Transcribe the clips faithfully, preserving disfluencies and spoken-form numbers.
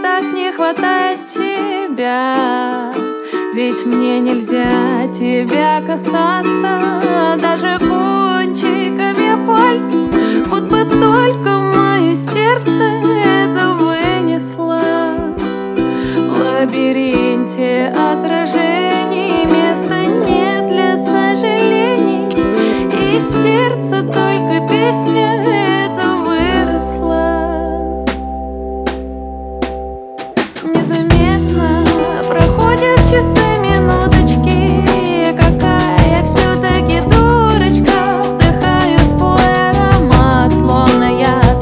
так не хватает тебя. Ведь мне нельзя тебя касаться даже кончиками пальцев. Вот бы только мое сердце это вынесло. В лабиринте отражений места нет для сожалений, и из сердца только песня эта выросла. Незаметно проходят часы, минуточки, какая я все-таки дурочка. Вдыхаю твой аромат, словно яд.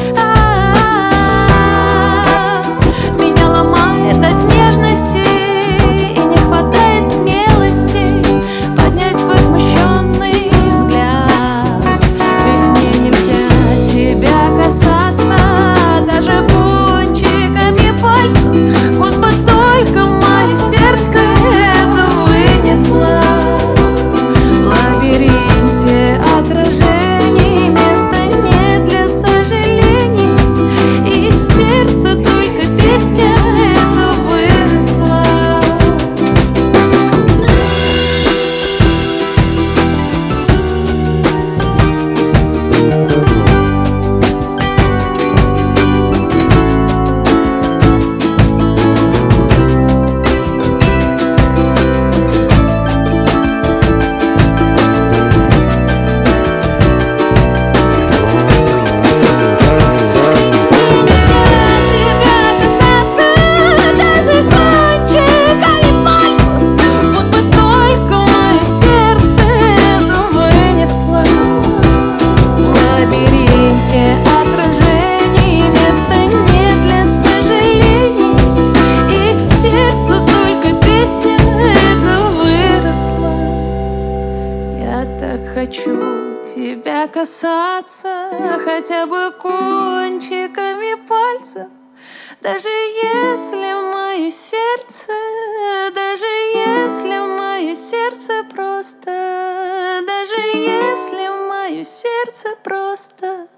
А-а-а-а. Меня ломает от нежности, и не хватает смелости поднять свой смущенный взгляд. Ведь мне нельзя тебя касаться даже кончиками пальцев. Вот бы только мое сердце это вынесло. В лабиринте отражений места нет для сожалений, и из сердца только песня эта выросла. Хочу тебя касаться хотя бы кончиками пальцев. Даже если мое сердце, даже если мое сердце просто, даже если мое сердце просто